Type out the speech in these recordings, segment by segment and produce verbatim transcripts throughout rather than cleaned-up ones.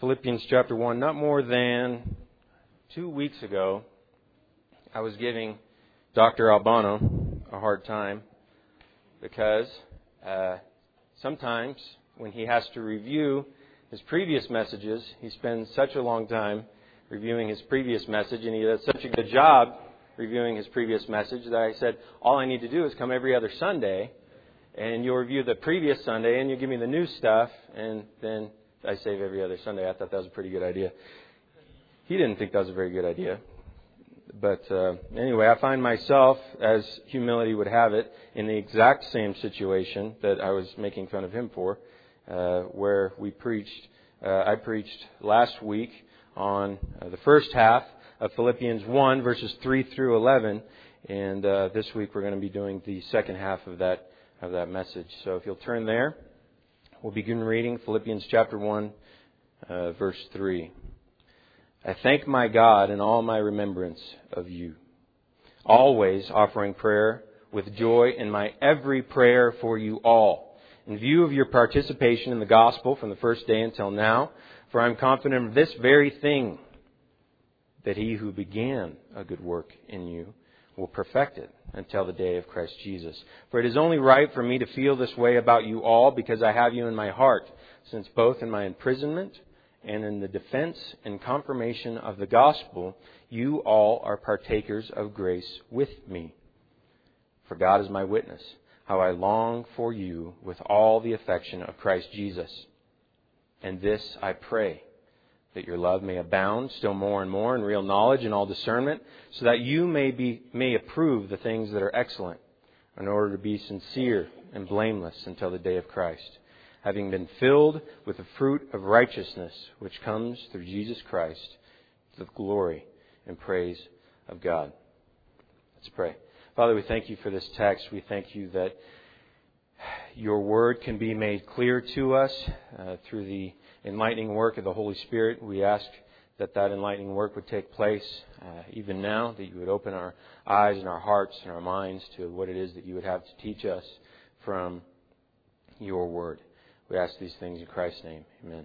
Philippians chapter one. Not more than two weeks ago, I was giving Doctor Albano a hard time because uh, sometimes when he has to review his previous messages, he spends such a long time reviewing his previous message, and he does such a good job reviewing his previous message that I said, all I need to do is come every other Sunday, and you'll review the previous Sunday, and you give me the new stuff, and then I save every other Sunday. I thought that was a pretty good idea. He didn't think that was a very good idea. But uh, anyway, I find myself, as humility would have it, in the exact same situation that I was making fun of him for, uh, where we preached, uh, I preached last week on uh, the first half of Philippians one, verses three through eleven, and uh, this week we're going to be doing the second half of that of that message. So if you'll turn there, we'll begin reading Philippians chapter one, uh, verse three. I thank my God in all my remembrance of you, always offering prayer with joy in my every prayer for you all, in view of your participation in the gospel from the first day until now. For I am confident of this very thing, that he who began a good work in you will perfect it until the day of Christ Jesus. For it is only right for me to feel this way about you all, because I have you in my heart, since both in my imprisonment and in the defense and confirmation of the gospel, you all are partakers of grace with me. For God is my witness, how I long for you with all the affection of Christ Jesus. And this I pray, that your love may abound still more and more in real knowledge and all discernment, so that you may be may approve the things that are excellent, in order to be sincere and blameless until the day of Christ, having been filled with the fruit of righteousness which comes through Jesus Christ, to the glory and praise of God. Let's pray. Father, we thank you for this text. We thank you that your word can be made clear to us uh, through the enlightening work of the Holy Spirit. We ask that that enlightening work would take place uh, even now, that you would open our eyes and our hearts and our minds to what it is that you would have to teach us from your word. We ask these things in Christ's name. Amen.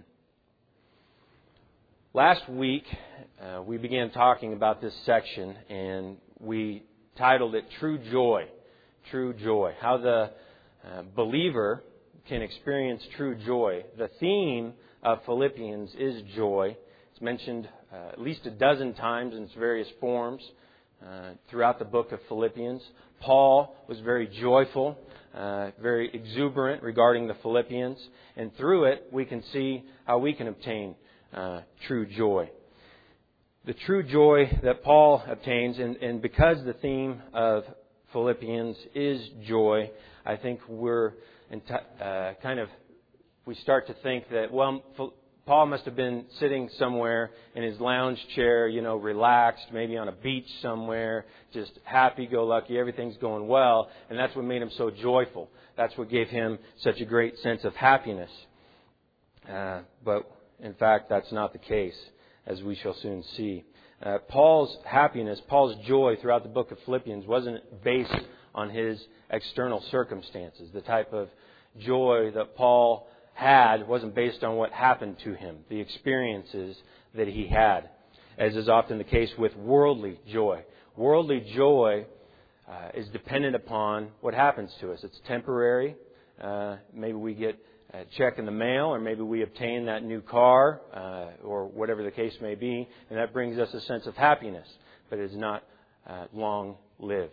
Last week, uh, we began talking about this section, and we titled it True Joy. True Joy. How the uh, believer can experience true joy. The theme of Philippians is joy. It's mentioned uh, at least a dozen times in its various forms uh, throughout the book of Philippians. Paul was very joyful, uh, very exuberant regarding the Philippians, and through it we can see how we can obtain uh, true joy. The true joy that Paul obtains, and, and because the theme of Philippians is joy, I think we're in t- uh, kind of, we start to think that, well, Paul must have been sitting somewhere in his lounge chair, you know, relaxed, maybe on a beach somewhere, just happy-go-lucky, everything's going well, and that's what made him so joyful. That's what gave him such a great sense of happiness. Uh, but, in fact, that's not the case, as we shall soon see. Uh, Paul's happiness, Paul's joy throughout the book of Philippians wasn't based on his external circumstances. The type of joy that Paul had wasn't based on what happened to him, the experiences that he had, as is often the case with worldly joy. Worldly joy uh, is dependent upon what happens to us. It's temporary. Uh, maybe we get a check in the mail, or maybe we obtain that new car, uh, or whatever the case may be, and that brings us a sense of happiness, but it is not uh, long-lived.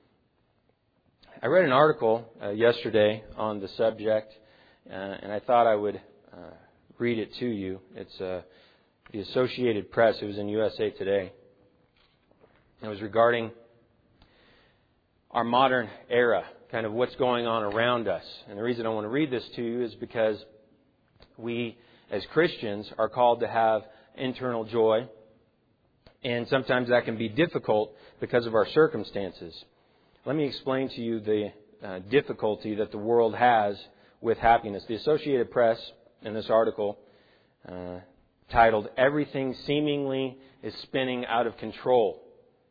I read an article uh, yesterday on the subject, uh, and I thought I would uh, read it to you. It's uh, the Associated Press. It was in U S A Today. It was regarding our modern era, kind of what's going on around us. And the reason I want to read this to you is because we, as Christians, are called to have internal joy, and sometimes that can be difficult because of our circumstances. Let me explain to you the uh, difficulty that the world has with happiness. The Associated Press, in this article, uh, titled, "Everything Seemingly is Spinning Out of Control."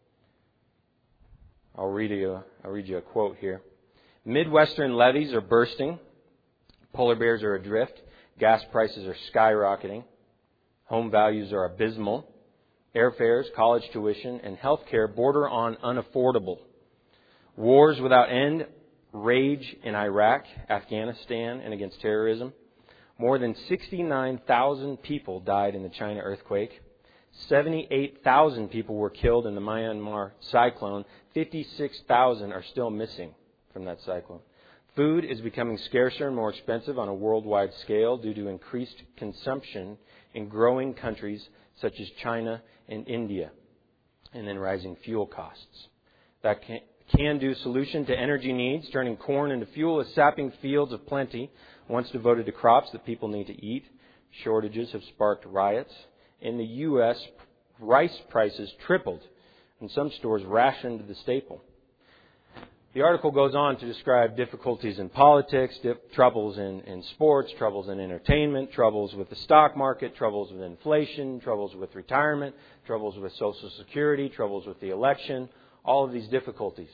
I'll read you, I'll read you a quote here. "Midwestern levees are bursting. Polar bears are adrift. Gas prices are skyrocketing. Home values are abysmal. Airfares, college tuition, and health care border on unaffordable. Wars without end rage in Iraq, Afghanistan, and against terrorism. More than sixty-nine thousand people died in the China earthquake. seventy-eight thousand people were killed in the Myanmar cyclone. fifty-six thousand are still missing from that cyclone. Food is becoming scarcer and more expensive on a worldwide scale due to increased consumption in growing countries such as China and India, and then rising fuel costs. That can, can-do solution to energy needs, turning corn into fuel, is sapping fields of plenty, once devoted to crops that people need to eat. Shortages have sparked riots. In the U S, rice prices tripled, and some stores rationed the staple. The article goes on to describe difficulties in politics, dip, troubles in, in sports, troubles in entertainment, troubles with the stock market, troubles with inflation, troubles with retirement, troubles with Social Security, troubles with the election, all of these difficulties.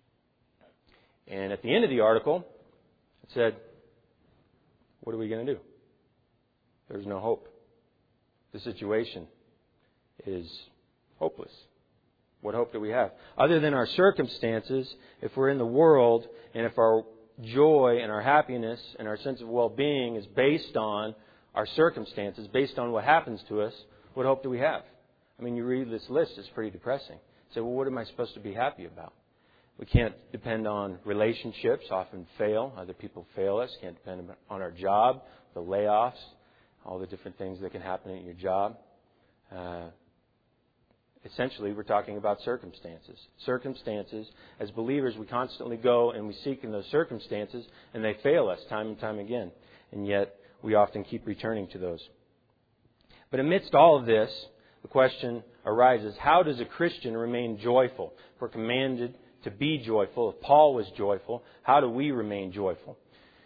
And at the end of the article, it said, what are we going to do? There's no hope. The situation is hopeless. What hope do we have? Other than our circumstances, if we're in the world and if our joy and our happiness and our sense of well-being is based on our circumstances, based on what happens to us, what hope do we have? I mean, you read this list, it's pretty depressing. You say, well, what am I supposed to be happy about? We can't depend on relationships, often fail. Other people fail us. Can't depend on our job, the layoffs, all the different things that can happen at your job. Uh, Essentially, we're talking about circumstances. Circumstances, as believers, we constantly go and we seek in those circumstances, and they fail us time and time again. And yet, we often keep returning to those. But amidst all of this, the question arises, how does a Christian remain joyful? If we're commanded to be joyful, if Paul was joyful, how do we remain joyful?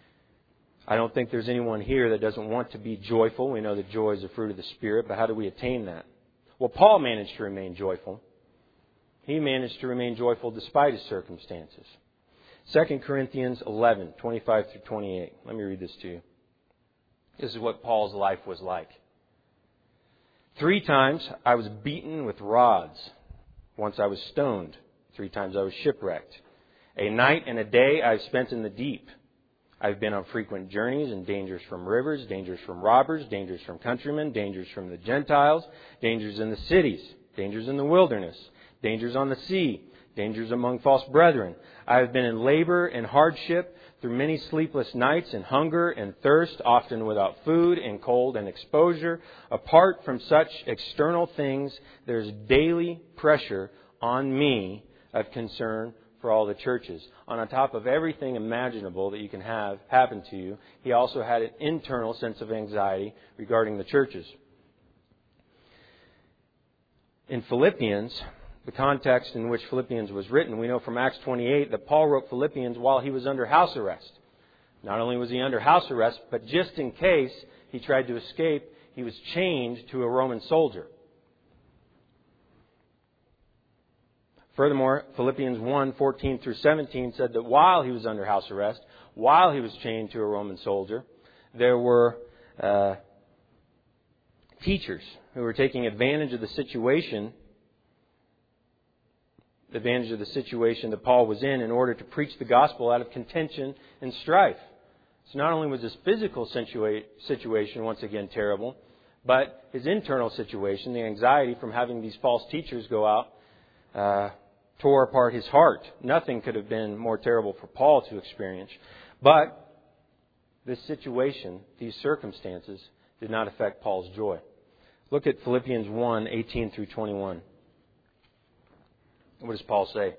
I don't think there's anyone here that doesn't want to be joyful. We know that joy is a fruit of the Spirit, but how do we attain that? Well, Paul managed to remain joyful. He managed to remain joyful despite his circumstances. Second Corinthians eleven, twenty-five through twenty-eight. Let me read this to you. This is what Paul's life was like. Three times I was beaten with rods. Once I was stoned. Three times I was shipwrecked. A night and a day I've spent in the deep. I've been on frequent journeys and dangers from rivers, dangers from robbers, dangers from countrymen, dangers from the Gentiles, dangers in the cities, dangers in the wilderness, dangers on the sea, dangers among false brethren. I have been in labor and hardship through many sleepless nights and hunger and thirst, often without food and cold and exposure. Apart from such external things, there's daily pressure on me of concern for all the churches. On top of everything imaginable that you can have happen to you, he also had an internal sense of anxiety regarding the churches. In Philippians, the context in which Philippians was written, we know from Acts twenty-eight that Paul wrote Philippians while he was under house arrest. Not only was he under house arrest, but just in case he tried to escape, he was chained to a Roman soldier. Furthermore, Philippians one, fourteen through seventeen said that while he was under house arrest, while he was chained to a Roman soldier, there were uh, teachers who were taking advantage of the situation, advantage of the situation that Paul was in in order to preach the gospel out of contention and strife. So not only was his physical situa- situation once again terrible, but his internal situation, the anxiety from having these false teachers go out, uh, tore apart his heart. Nothing could have been more terrible for Paul to experience. But this situation, these circumstances, did not affect Paul's joy. Look at Philippians one, eighteen through twenty-one. What does Paul say?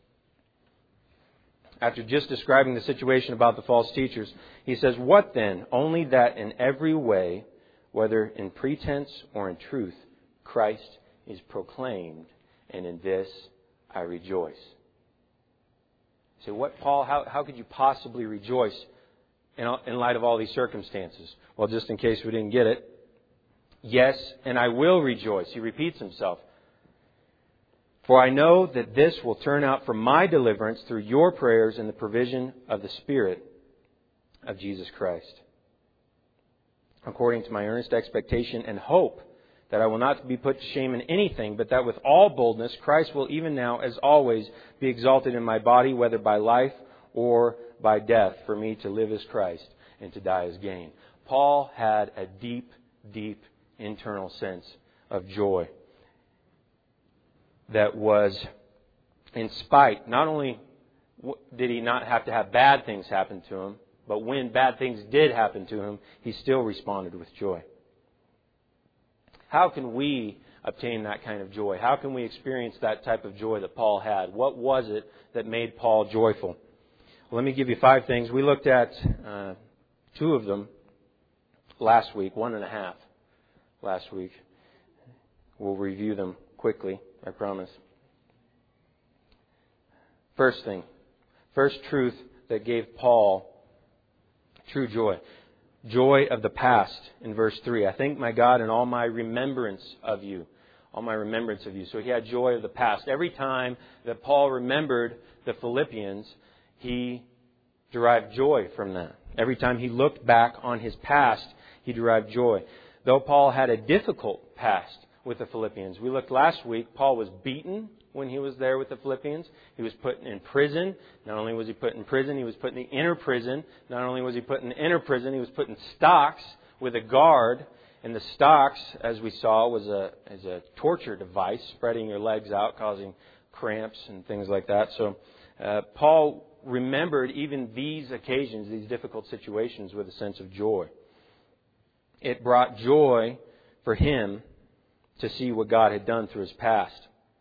After just describing the situation about the false teachers, he says, "What then? Only that in every way, whether in pretense or in truth, Christ is proclaimed, and in this I rejoice." So what, Paul, how, how could you possibly rejoice in, in light of all these circumstances? Well, just in case we didn't get it, yes, and I will rejoice. He repeats himself. "For I know that this will turn out for my deliverance through your prayers and the provision of the Spirit of Jesus Christ, according to my earnest expectation and hope that I will not be put to shame in anything, but that with all boldness Christ will even now, as always, be exalted in my body, whether by life or by death. For me to live is Christ, and to die is gain. Paul had a deep, deep internal sense of joy that was in spite. Not only did he not have to have bad things happen to him, but when bad things did happen to him, he still responded with joy. How can we obtain that kind of joy? How can we experience that type of joy that Paul had? What was it that made Paul joyful? Well, let me give you five things. We looked at uh, two of them last week, one and a half last week. We'll review them quickly, I promise. First thing, first truth that gave Paul true joy. Joy of the past in verse three. I thank my God in all my remembrance of you. All my remembrance of you. So he had joy of the past. Every time that Paul remembered the Philippians, he derived joy from that. Every time he looked back on his past, he derived joy. Though Paul had a difficult past with the Philippians. We looked last week, Paul was beaten when he was there with the Philippians. He was put in prison. Not only was he put in prison, he was put in the inner prison. Not only was he put in the inner prison, he was put in stocks with a guard. And the stocks, as we saw, was a, is a torture device, spreading your legs out, causing cramps and things like that. So uh, Paul remembered even these occasions, these difficult situations, with a sense of joy. It brought joy for him to see what God had done through his past.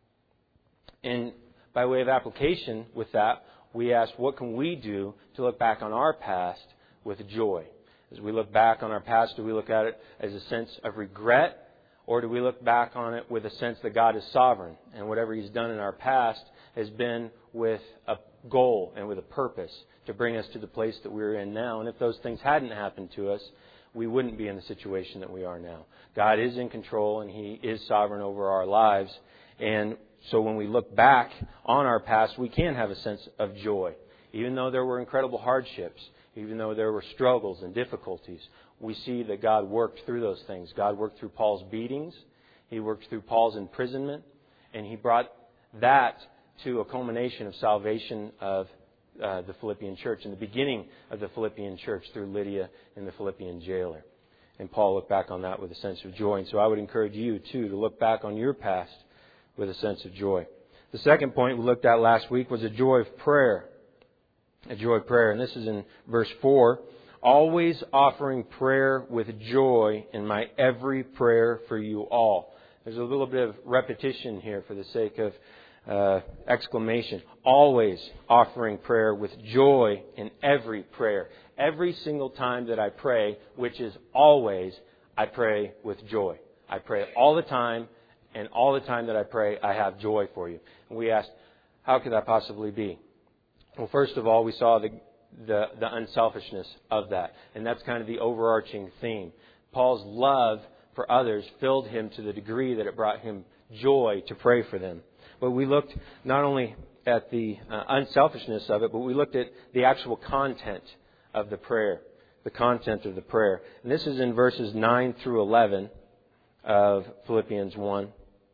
And by way of application with that, we asked, what can we do to look back on our past with joy? As we look back on our past, do we look at it as a sense of regret? Or do we look back on it with a sense that God is sovereign? And whatever He's done in our past has been with a goal and with a purpose to bring us to the place that we're in now. And if those things hadn't happened to us, we wouldn't be in the situation that we are now. God is in control and He is sovereign over our lives. And so when we look back on our past, we can have a sense of joy. Even though there were incredible hardships, even though there were struggles and difficulties, we see that God worked through those things. God worked through Paul's beatings. He worked through Paul's imprisonment. And He brought that to a culmination of salvation of uh, the Philippian church, in the beginning of the Philippian church through Lydia and the Philippian jailer. And Paul looked back on that with a sense of joy. And so I would encourage you, too, to look back on your past with a sense of joy. The second point we looked at last week was a joy of prayer. A joy of prayer. And this is in verse four. Always offering prayer with joy in my every prayer for you all. There's a little bit of repetition here for the sake of uh, exclamation. Always offering prayer with joy in every prayer. Every single time that I pray, which is always, I pray with joy. I pray all the time. And all the time that I pray, I have joy for you. And we asked, how could that possibly be? Well, first of all, we saw the, the, the unselfishness of that. And that's kind of the overarching theme. Paul's love for others filled him to the degree that it brought him joy to pray for them. But we looked not only at the uh, unselfishness of it, but we looked at the actual content of the prayer. The content of the prayer. And this is in verses nine through eleven of Philippians one.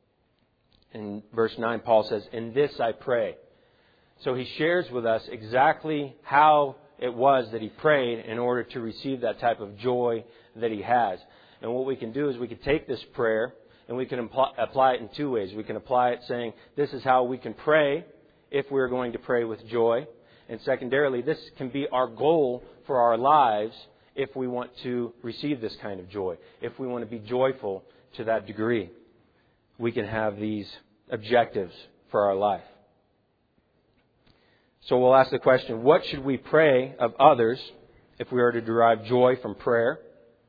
In verse nine, Paul says, "In this I pray." So he shares with us exactly how it was that he prayed in order to receive that type of joy that he has. And what we can do is we can take this prayer and we can imply, apply it in two ways. We can apply it saying, this is how we can pray if we're going to pray with joy. And secondarily, this can be our goal for our lives if we want to receive this kind of joy. If we want to be joyful to that degree, we can have these objectives for our life. So we'll ask the question, what should we pray of others if we are to derive joy from prayer?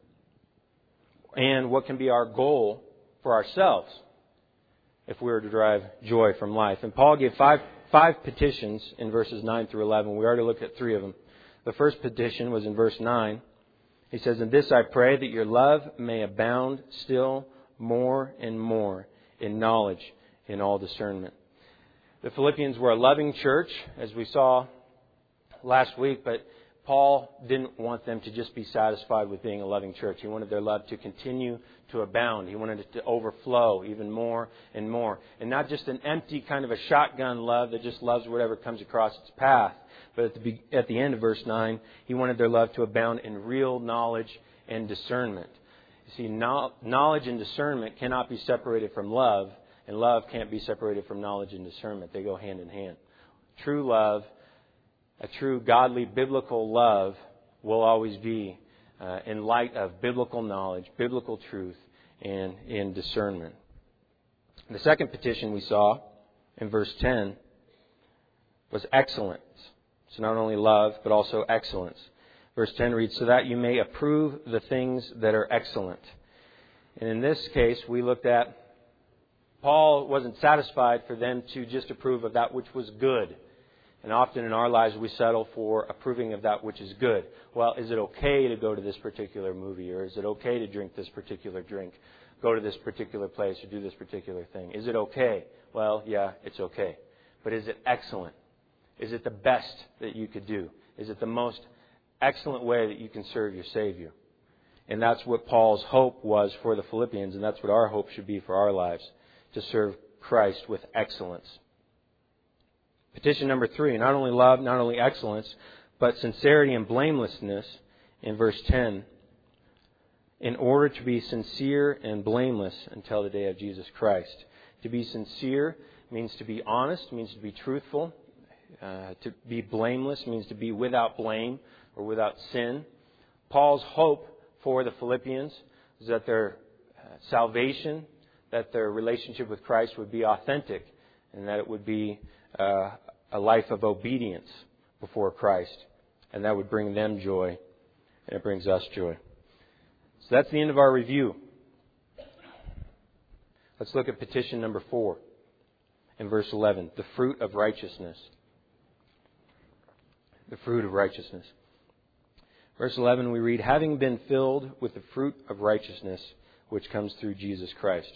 And what can be our goal for ourselves if we are to derive joy from life? And Paul gave five, five petitions in verses nine through eleven. We already looked at three of them. The first petition was in verse nine. He says, "In this I pray, that your love may abound still more and more in knowledge, in all discernment." The Philippians were a loving church, as we saw last week, but Paul didn't want them to just be satisfied with being a loving church. He wanted their love to continue to abound. He wanted it to overflow even more and more. And not just an empty kind of a shotgun love that just loves whatever comes across its path. But at the, be- at the end of verse nine, he wanted their love to abound in real knowledge and discernment. You see, no- knowledge and discernment cannot be separated from love, and love can't be separated from knowledge and discernment. They go hand in hand. True love, a true godly biblical love, will always be uh, in light of biblical knowledge, biblical truth, and in discernment. The second petition we saw in verse ten was excellence. So not only love, but also excellence. Verse ten reads, so that you may approve the things that are excellent. And in this case, we looked at, Paul wasn't satisfied for them to just approve of that which was good. And often in our lives, we settle for approving of that which is good. Well, is it okay to go to this particular movie? Or is it okay to drink this particular drink? Go to this particular place or do this particular thing? Is it okay? Well, yeah, it's okay. But is it excellent? Is it the best that you could do? Is it the most excellent way that you can serve your Savior? And that's what Paul's hope was for the Philippians, and that's what our hope should be for our lives, to serve Christ with excellence. Petition number three, not only love, not only excellence, but sincerity and blamelessness in verse ten. In order to be sincere and blameless until the day of Jesus Christ. To be sincere means to be honest, means to be truthful. Uh, to be blameless means to be without blame or without sin. Paul's hope for the Philippians is that their uh, salvation, that their relationship with Christ would be authentic, and that it would be uh, a life of obedience before Christ. And that would bring them joy, and it brings us joy. So that's the end of our review. Let's look at petition number four in verse eleven, the fruit of righteousness. The fruit of righteousness. Verse eleven we read, having been filled with the fruit of righteousness which comes through Jesus Christ.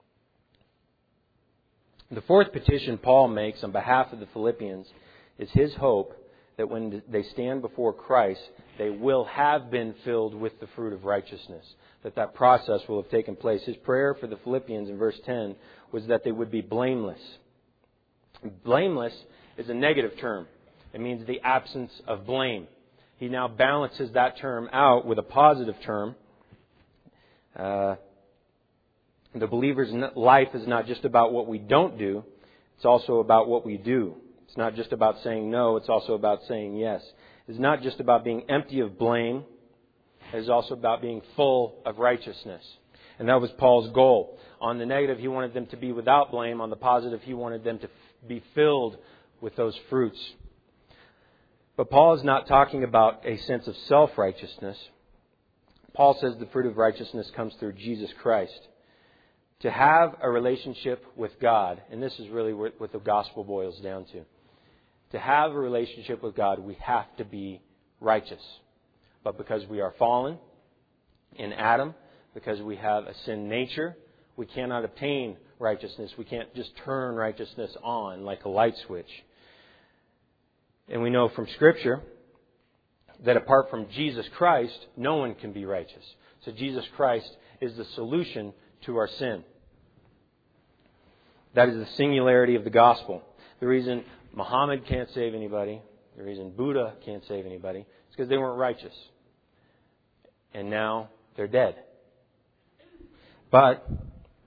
The fourth petition Paul makes on behalf of the Philippians is his hope that when they stand before Christ, they will have been filled with the fruit of righteousness, that that process will have taken place. His prayer for the Philippians in verse ten was that they would be blameless. Blameless is a negative term. It means the absence of blame. He now balances that term out with a positive term. Uh, the believer's life is not just about what we don't do. It's also about what we do. It's not just about saying no. It's also about saying yes. It's not just about being empty of blame. It's also about being full of righteousness. And that was Paul's goal. On the negative, he wanted them to be without blame. On the positive, he wanted them to be filled with those fruits. But Paul is not talking about a sense of self-righteousness. Paul says the fruit of righteousness comes through Jesus Christ. To have a relationship with God, and this is really what the gospel boils down to. To have a relationship with God, we have to be righteous. But because we are fallen in Adam, because we have a sin nature, we cannot obtain righteousness. We can't just turn righteousness on like a light switch. And we know from Scripture that apart from Jesus Christ, no one can be righteous. So Jesus Christ is the solution to our sin. That is the singularity of the gospel. The reason Muhammad can't save anybody, the reason Buddha can't save anybody, is because they weren't righteous. And now they're dead. But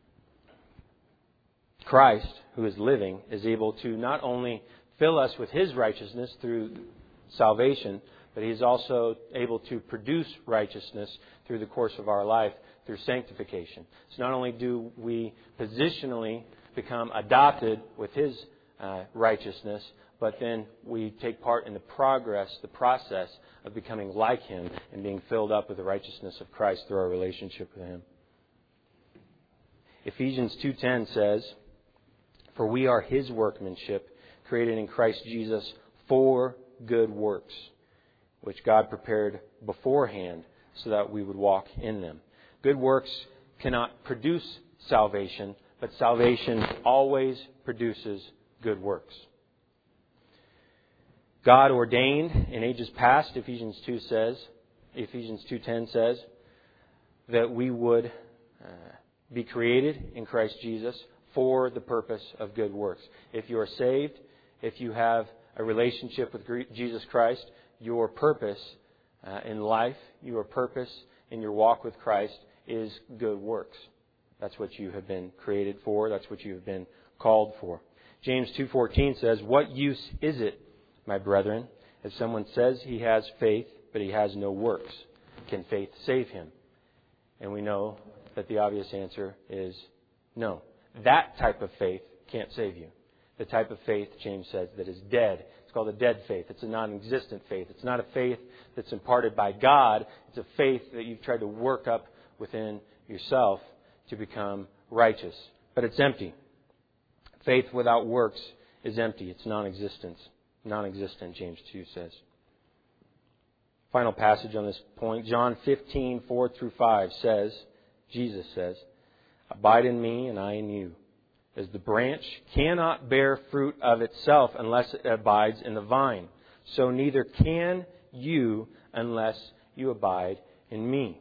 Christ, who is living, is able to not only fill us with His righteousness through salvation, but He's also able to produce righteousness through the course of our life through sanctification. So not only do we positionally become adopted with His uh, righteousness, but then we take part in the progress, the process of becoming like Him and being filled up with the righteousness of Christ through our relationship with Him. Ephesians two ten says, "For we are His workmanship, created in Christ Jesus for good works, which God prepared beforehand so that we would walk in them." Good works cannot produce salvation, but salvation always produces good works. God ordained in ages past, Ephesians two says, Ephesians two ten says, that we would uh, be created in Christ Jesus for the purpose of good works. If you are saved, if you have a relationship with Jesus Christ, your purpose uh, in life, your purpose in your walk with Christ is good works. That's what you have been created for. That's what you have been called for. James two fourteen says, "What use is it, my brethren, if someone says he has faith, but he has no works? Can faith save him?" And we know that the obvious answer is no. That type of faith can't save you. The type of faith, James says, that is dead. It's called a dead faith. It's a non-existent faith. It's not a faith that's imparted by God. It's a faith that you've tried to work up within yourself to become righteous. But it's empty. Faith without works is empty. It's non-existent. Non-existent, James two says. Final passage on this point. John fifteen, four through five says, Jesus says, "Abide in me and I in you. As the branch cannot bear fruit of itself unless it abides in the vine, so neither can you unless you abide in me.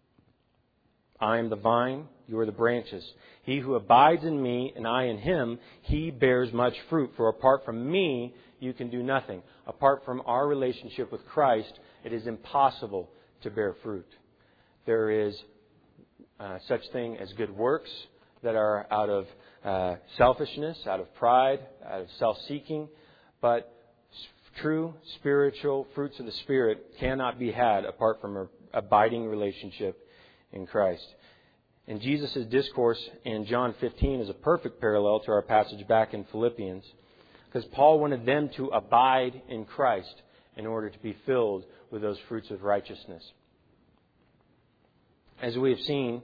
I am the vine, you are the branches. He who abides in me and I in him, he bears much fruit. For apart from me, you can do nothing." Apart from our relationship with Christ, it is impossible to bear fruit. There is uh, such thing as good works that are out of uh, selfishness, out of pride, out of self-seeking. But true spiritual fruits of the Spirit cannot be had apart from an abiding relationship in Christ. And Jesus' discourse in John fifteen is a perfect parallel to our passage back in Philippians, because Paul wanted them to abide in Christ in order to be filled with those fruits of righteousness. As we have seen,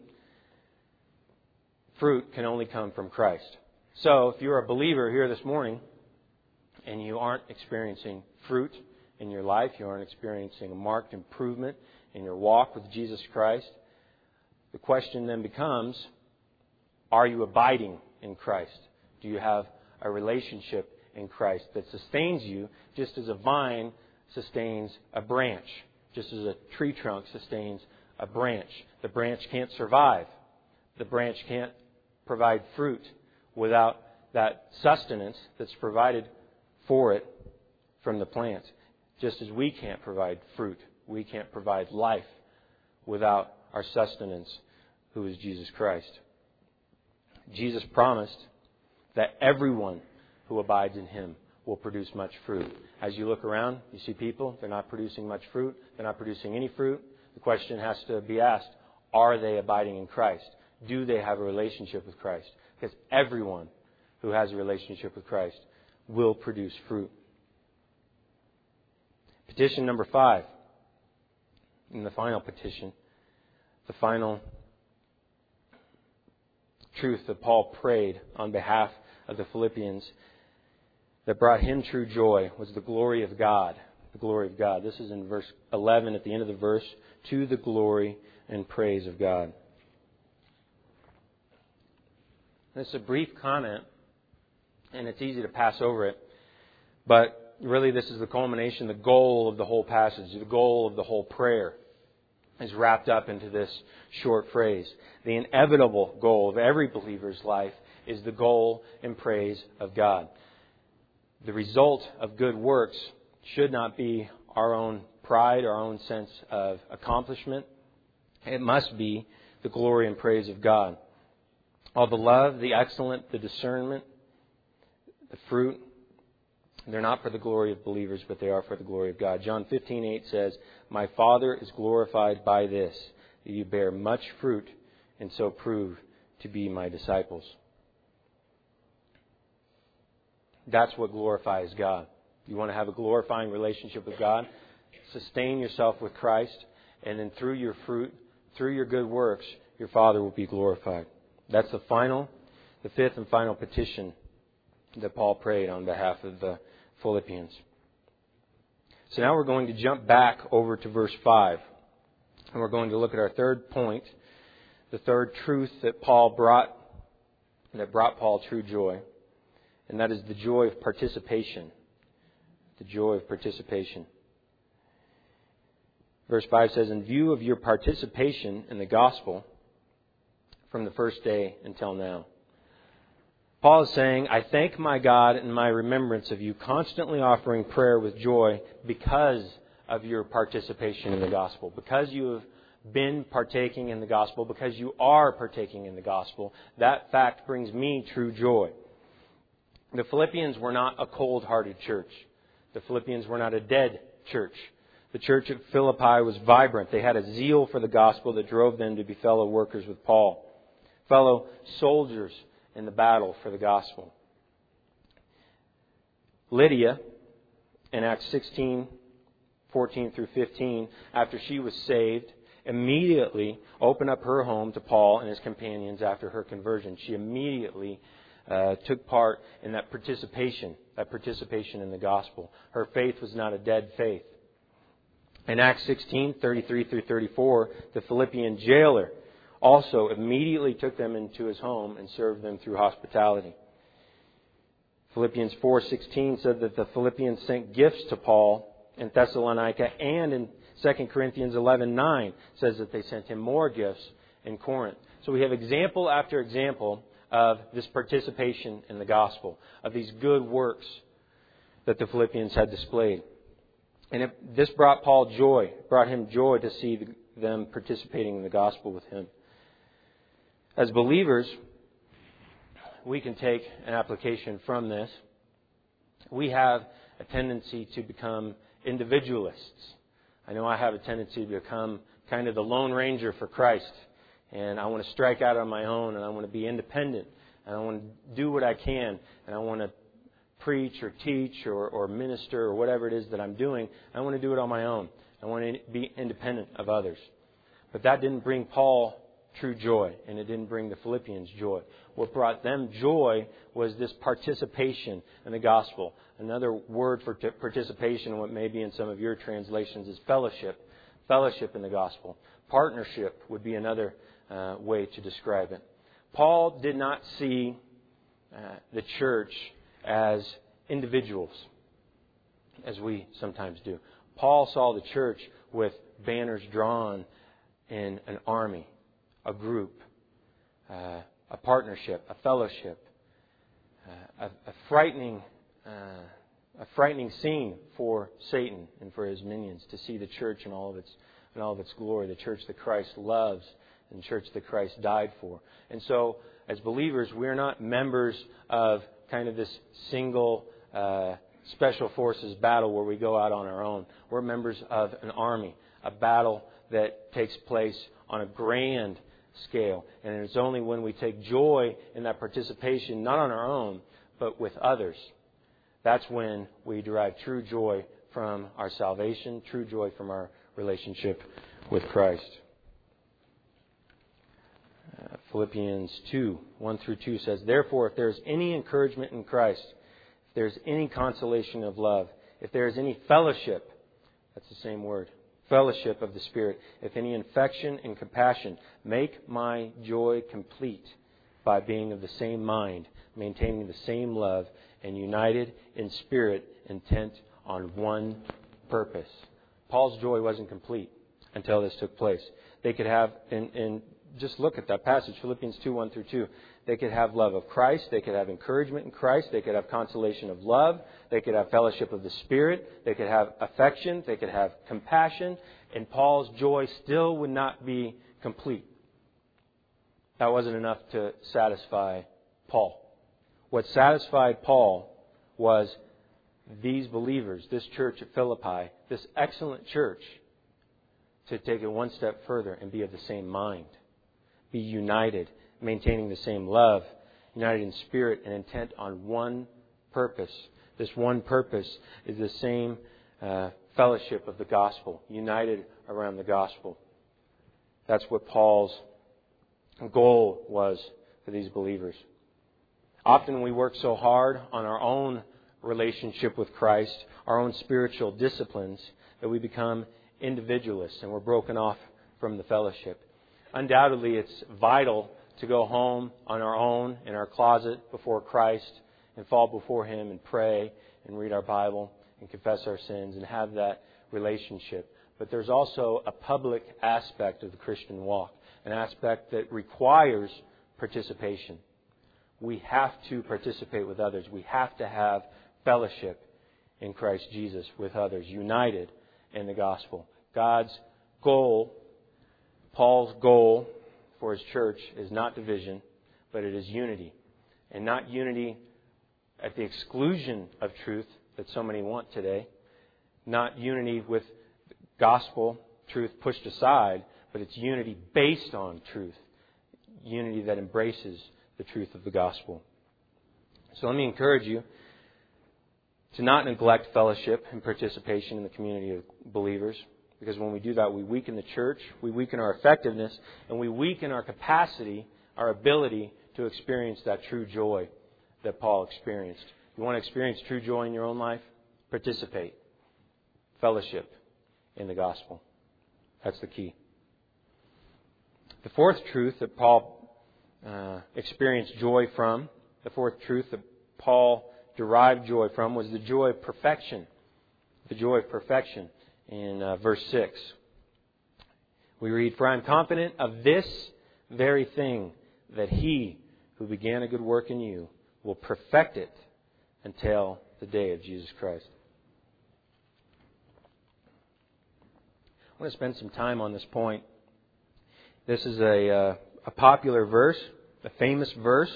fruit can only come from Christ. So if you're a believer here this morning and you aren't experiencing fruit in your life, you aren't experiencing a marked improvement in your walk with Jesus Christ, the question then becomes, are you abiding in Christ? Do you have a relationship in Christ that sustains you just as a vine sustains a branch, just as a tree trunk sustains a branch? The branch can't survive. The branch can't provide fruit without that sustenance that's provided for it from the plant. Just as we can't provide fruit, we can't provide life without our sustenance, who is Jesus Christ. Jesus promised that everyone who abides in Him will produce much fruit. As you look around, you see people, they're not producing much fruit, they're not producing any fruit. The question has to be asked, are they abiding in Christ? Do they have a relationship with Christ? Because everyone who has a relationship with Christ will produce fruit. Petition number five, and the final petition, the final truth that Paul prayed on behalf of the Philippians that brought him true joy was the glory of God. The glory of God. This is in verse eleven at the end of the verse. To the glory and praise of God. This is a brief comment, and it's easy to pass over it. But really this is the culmination, the goal of the whole passage, the goal of the whole prayer is wrapped up into this short phrase. The inevitable goal of every believer's life is the goal and praise of God. The result of good works should not be our own pride, our own sense of accomplishment. It must be the glory and praise of God. All the love, the excellent, the discernment, the fruit, they're not for the glory of believers, but they are for the glory of God. John fifteen eight says, "My Father is glorified by this, that you bear much fruit and so prove to be my disciples." That's what glorifies God. You want to have a glorifying relationship with God? Sustain yourself with Christ, and then through your fruit, through your good works, your Father will be glorified. That's the final, the fifth and final petition that Paul prayed on behalf of the Philippians. So now we're going to jump back over to verse five. And we're going to look at our third point, the third truth that Paul brought, that brought Paul true joy. And that is the joy of participation. The joy of participation. Verse five says, in view of your participation in the gospel from the first day until now. Paul is saying, I thank my God in my remembrance of you, constantly offering prayer with joy because of your participation in the gospel. Because you have been partaking in the gospel, because you are partaking in the gospel, that fact brings me true joy. The Philippians were not a cold-hearted church. The Philippians were not a dead church. The church at Philippi was vibrant. They had a zeal for the gospel that drove them to be fellow workers with Paul, fellow soldiers in the battle for the gospel. Lydia, in Acts sixteen, fourteen through fifteen, after she was saved, immediately opened up her home to Paul and his companions after her conversion. She immediately uh, took part in that participation, that participation in the gospel. Her faith was not a dead faith. In Acts sixteen, thirty-three through thirty-four, the Philippian jailer also immediately took them into his home and served them through hospitality. Philippians four sixteen said that the Philippians sent gifts to Paul in Thessalonica, and in Second Corinthians eleven nine says that they sent him more gifts in Corinth. So we have example after example of this participation in the gospel, of these good works that the Philippians had displayed. And it, this brought Paul joy, brought him joy to see the, them participating in the gospel with him. As believers, we can take an application from this. We have a tendency to become individualists. I know I have a tendency to become kind of the Lone Ranger for Christ. And I want to strike out on my own, and I want to be independent. And I want to do what I can, and I want to preach or teach or, or minister or whatever it is that I'm doing. I want to do it on my own. I want to be independent of others. But that didn't bring Paul true joy, and it didn't bring the Philippians joy. What brought them joy was this participation in the gospel. Another word for t- participation, what may be in some of your translations, is fellowship. Fellowship in the gospel. Partnership would be another uh, way to describe it. Paul did not see uh, the church as individuals, as we sometimes do. Paul saw the church with banners drawn in an army, a group, uh, a partnership, a fellowship, uh, a, a frightening, uh, a frightening scene for Satan and for his minions to see the church in all of its, in all of its glory, the church that Christ loves and the church that Christ died for. And so, as believers, we're not members of kind of this single uh, special forces battle where we go out on our own. We're members of an army, a battle that takes place on a grand scale. And it's only when we take joy in that participation, not on our own, but with others, that's when we derive true joy from our salvation, true joy from our relationship with Christ. Uh, Philippians two, one through two says, therefore, if there is any encouragement in Christ, if there is any consolation of love, if there is any fellowship, that's the same word, fellowship of the Spirit, if any affection and compassion, make my joy complete by being of the same mind, maintaining the same love, and united in spirit, intent on one purpose. Paul's joy wasn't complete until this took place. They could have, and, and just look at that passage, Philippians two, one through two. They could have love of Christ. They could have encouragement in Christ. They could have consolation of love. They could have fellowship of the Spirit. They could have affection. They could have compassion. And Paul's joy still would not be complete. That wasn't enough to satisfy Paul. What satisfied Paul was these believers, this church at Philippi, this excellent church, to take it one step further and be of the same mind. Be united, maintaining the same love, united in spirit and intent on one purpose. This one purpose is the same uh, fellowship of the gospel, united around the gospel. That's what Paul's goal was for these believers. Often we work so hard on our own relationship with Christ, our own spiritual disciplines, that we become individualists and we're broken off from the fellowship. Undoubtedly, it's vital to go home on our own in our closet before Christ and fall before Him and pray and read our Bible and confess our sins and have that relationship. But there's also a public aspect of the Christian walk, an aspect that requires participation. We have to participate with others. We have to have fellowship in Christ Jesus with others, united in the gospel. God's goal, Paul's goal for his church is not division, but it is unity. And not unity at the exclusion of truth that so many want today. Not unity with gospel truth pushed aside, but it's unity based on truth. Unity that embraces the truth of the gospel. So let me encourage you to not neglect fellowship and participation in the community of believers. Because when we do that, we weaken the church, we weaken our effectiveness, and we weaken our capacity, our ability to experience that true joy that Paul experienced. You want to experience true joy in your own life? Participate. Fellowship in the gospel. That's the key. The fourth truth that Paul uh, experienced joy from, the fourth truth that Paul derived joy from was the joy of perfection. The joy of perfection in uh, verse six. We read, "For I am confident of this very thing, that He who began a good work in you will perfect it until the day of Jesus Christ." I want to spend some time on this point. This is a, uh, a popular verse, a famous verse.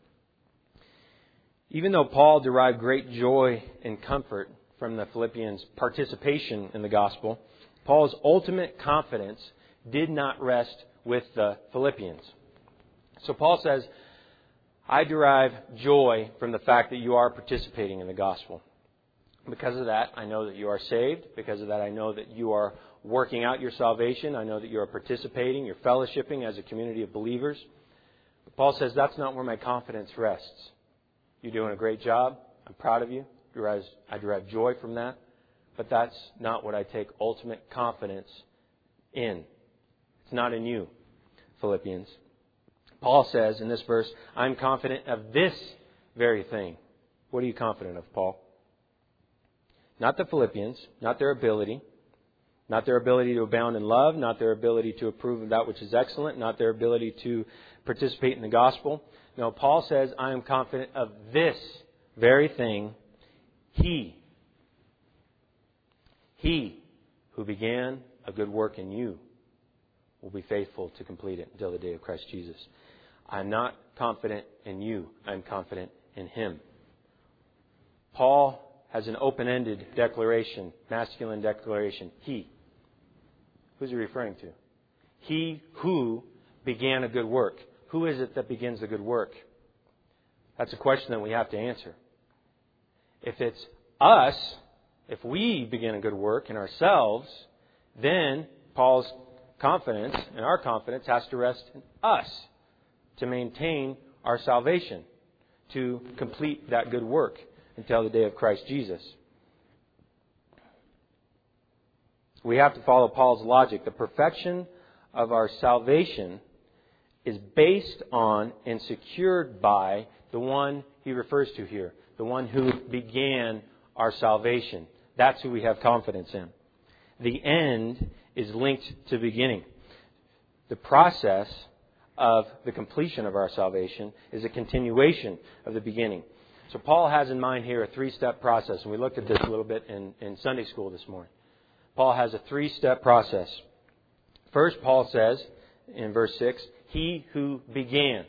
Even though Paul derived great joy and comfort from the Philippians' participation in the gospel, Paul's ultimate confidence did not rest with the Philippians. So Paul says, I derive joy from the fact that you are participating in the gospel. Because of that, I know that you are saved. Because of that, I know that you are working out your salvation. I know that you are participating, you're fellowshipping as a community of believers. But Paul says that's not where my confidence rests. You're doing a great job. I'm proud of you. I derive joy from that. But that's not what I take ultimate confidence in. It's not in you, Philippians. Paul says in this verse, I'm confident of this very thing. What are you confident of, Paul? Not the Philippians, not their ability, not their ability to abound in love, not their ability to approve of that which is excellent, not their ability to participate in the gospel. No, Paul says, I am confident of this very thing. He, He who began a good work in you will be faithful to complete it until the day of Christ Jesus. I'm not confident in you. I'm confident in Him. Paul has an open-ended declaration, masculine declaration. He. Who's he referring to? He who began a good work. Who is it that begins the good work? That's a question that we have to answer. If it's us, if we begin a good work in ourselves, then Paul's confidence and our confidence has to rest in us to maintain our salvation, to complete that good work until the day of Christ Jesus. We have to follow Paul's logic. The perfection of our salvation is based on and secured by the one he refers to here, the one who began our salvation. That's who we have confidence in. The end is linked to the beginning. The process of the completion of our salvation is a continuation of the beginning. So Paul has in mind here a three-step process, and we looked at this a little bit in, in Sunday school this morning. Paul has a three-step process. First, Paul says in verse six, He who began.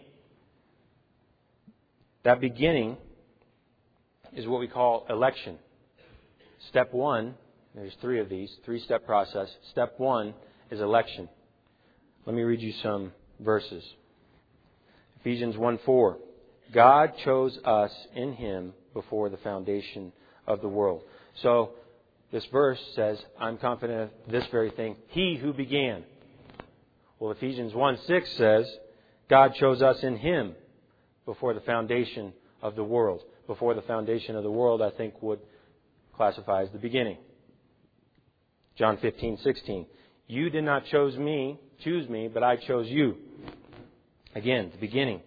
That beginning is what we call election. Step one, there's three of these, three-step process. Step one is election. Let me read you some verses. Ephesians one four. God chose us in Him before the foundation of the world. So, this verse says, I'm confident of this very thing. He who began. Well, Ephesians one six says, God chose us in Him before the foundation of the world. Before the foundation of the world, I think, would classify as the beginning. John fifteen sixteen. You did not choose me, choose me, but I chose you. Again, the beginning.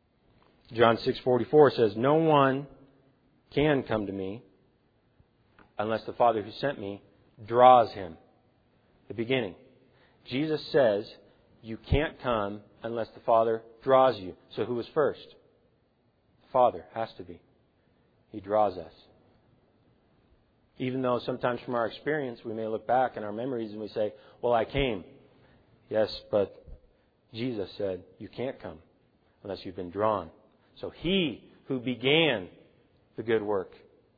John six forty-four says, no one can come to me unless the Father who sent me draws him. The beginning. Jesus says, you can't come unless the Father draws you. So who was first? The Father has to be. He draws us. Even though sometimes from our experience we may look back in our memories and we say, well, I came. Yes, but Jesus said, you can't come unless you've been drawn. So He who began the good work.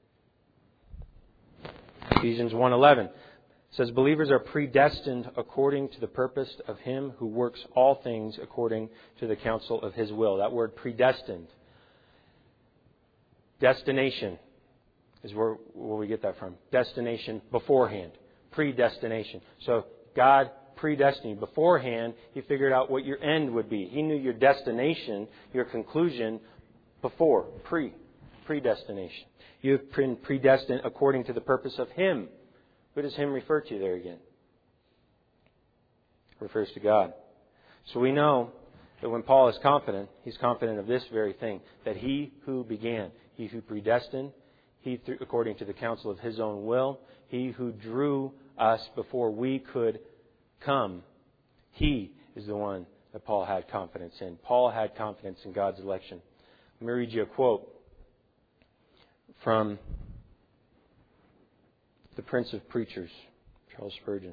Ephesians one eleven says, believers are predestined according to the purpose of Him who works all things according to the counsel of His will. That word predestined. Destination is where, where we get that from. Destination beforehand. Predestination. So God predestined you beforehand. He figured out what your end would be. He knew your destination, your conclusion before. Pre. Predestination. You've been predestined according to the purpose of Him. Who does Him refer to there again? It refers to God. So we know that when Paul is confident, he's confident of this very thing, that He who began, He who predestined, He th- according to the counsel of His own will, He who drew us before we could come, He is the one that Paul had confidence in. Paul had confidence in God's election. Let me read you a quote from the Prince of Preachers, Charles Spurgeon.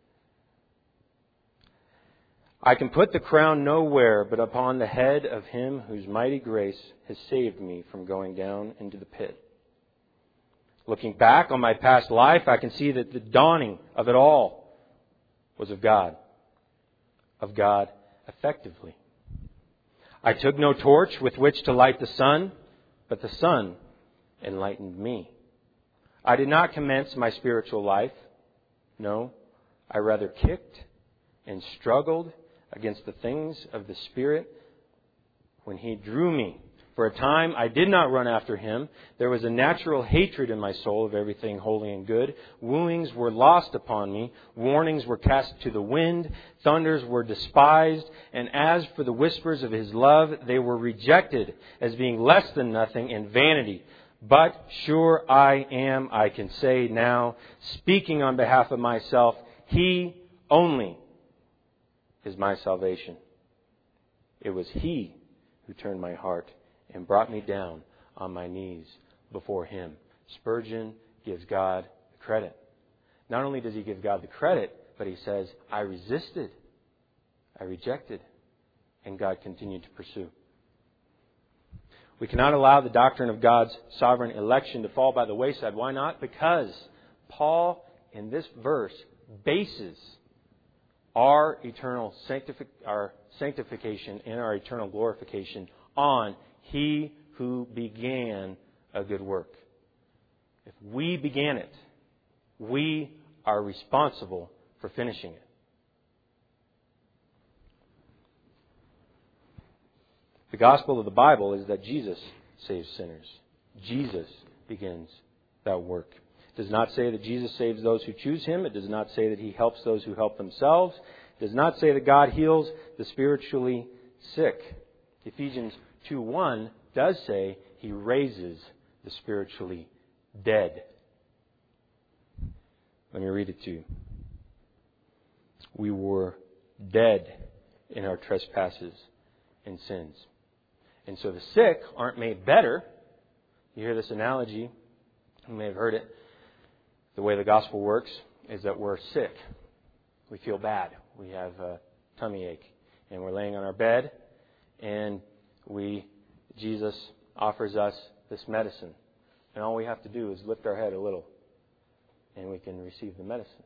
I can put the crown nowhere but upon the head of Him whose mighty grace has saved me from going down into the pit. Looking back on my past life, I can see that the dawning of it all was of God. Of God effectively. I took no torch with which to light the sun, but the sun enlightened me. I did not commence my spiritual life. No, I rather kicked and struggled against the things of the Spirit when He drew me. For a time I did not run after Him. There was a natural hatred in my soul of everything holy and good. Wooings were lost upon me. Warnings were cast to the wind. Thunders were despised. And as for the whispers of His love, they were rejected as being less than nothing and vanity. But sure I am, I can say now, speaking on behalf of myself, He only is my salvation. It was He who turned my heart and brought me down on my knees before Him. Spurgeon gives God the credit. Not only does he give God the credit, but he says, I resisted, I rejected, and God continued to pursue. We cannot allow the doctrine of God's sovereign election to fall by the wayside. Why not? Because Paul, in this verse, bases our eternal sanctific- our sanctification and our eternal glorification on He who began a good work. If we began it, we are responsible for finishing it. The gospel of the Bible is that Jesus saves sinners. Jesus begins that work. It does not say that Jesus saves those who choose Him. It does not say that He helps those who help themselves. It does not say that God heals the spiritually sick. Ephesians two one does say He raises the spiritually dead. Let me read it to you. We were dead in our trespasses and sins. And so the sick aren't made better. You hear this analogy. You may have heard it. The way the gospel works is that we're sick. We feel bad. We have a tummy ache. And we're laying on our bed. And we, Jesus offers us this medicine. And all we have to do is lift our head a little. And we can receive the medicine.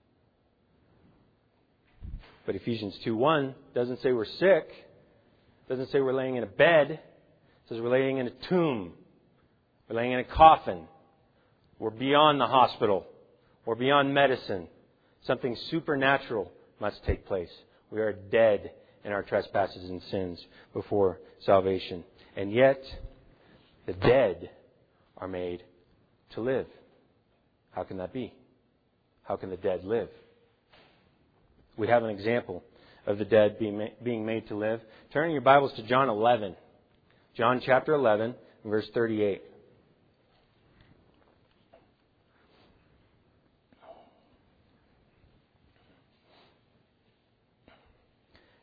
But Ephesians two one doesn't say we're sick. It doesn't say we're laying in a bed. It says we're laying in a tomb. We're laying in a coffin. We're beyond the hospital. We're beyond medicine. Something supernatural must take place. We are dead in our trespasses and sins before salvation. And yet, the dead are made to live. How can that be? How can the dead live? We have an example of the dead being made to live. Turn your Bibles to John eleven. John chapter eleven, verse thirty-eight.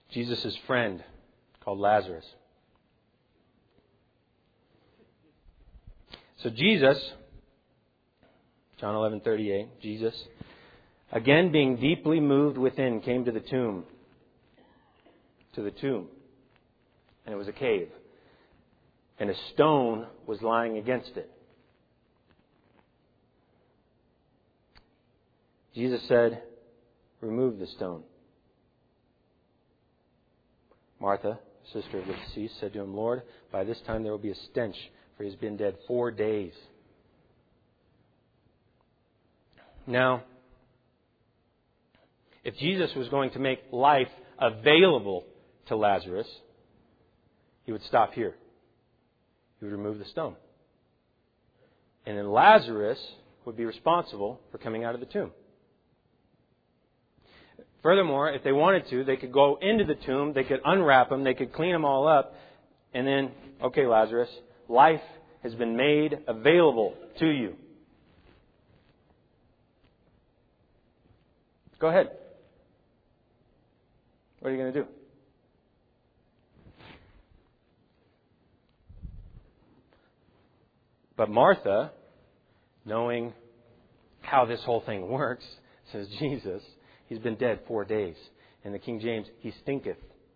Jesus' friend called Lazarus. So Jesus, John eleven thirty-eight, Jesus, again being deeply moved within, came to the tomb. To the tomb. And it was a cave. And a stone was lying against it. Jesus said, "Remove the stone." Martha, sister of the deceased, said to him, "Lord, by this time there will be a stench, for he has been dead four days." Now, if Jesus was going to make life available to Lazarus, he would stop here. He would remove the stone. And then Lazarus would be responsible for coming out of the tomb. Furthermore, if they wanted to, they could go into the tomb, they could unwrap him, they could clean them all up, and then, okay, Lazarus, life has been made available to you. Go ahead. What are you going to do? But Martha, knowing how this whole thing works, says, "Jesus, he's been dead four days." In the King James, he stinketh.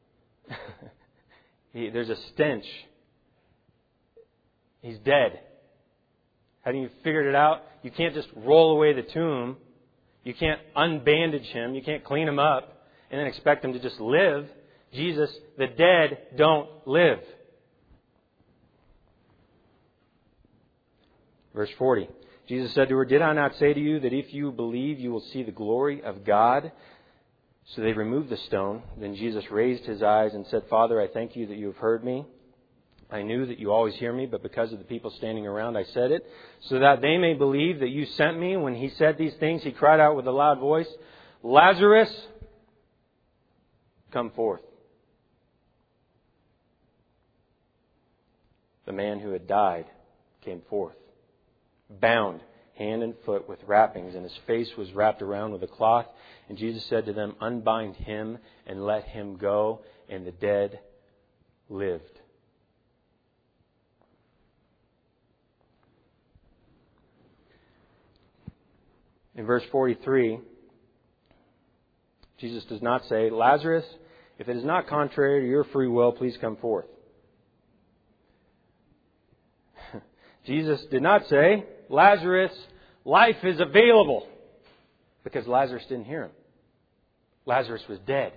he, there's a stench. He's dead. Hadn't you figured it out? You can't just roll away the tomb. You can't unbandage him. You can't clean him up and then expect him to just live. Jesus, the dead don't live. Verse forty. Jesus said to her, "Did I not say to you that if you believe, you will see the glory of God?" So they removed the stone. Then Jesus raised his eyes and said, "Father, I thank you that you have heard me. I knew that you always hear me, but because of the people standing around, I said it, so that they may believe that you sent me." When he said these things, he cried out with a loud voice, "Lazarus, come forth." The man who had died came forth, bound hand and foot with wrappings, and his face was wrapped around with a cloth. And Jesus said to them, "Unbind him and let him go." And the dead lived. In verse forty-three, Jesus does not say, "Lazarus, if it is not contrary to your free will, please come forth." Jesus did not say, "Lazarus, life is available," because Lazarus didn't hear him. Lazarus was dead.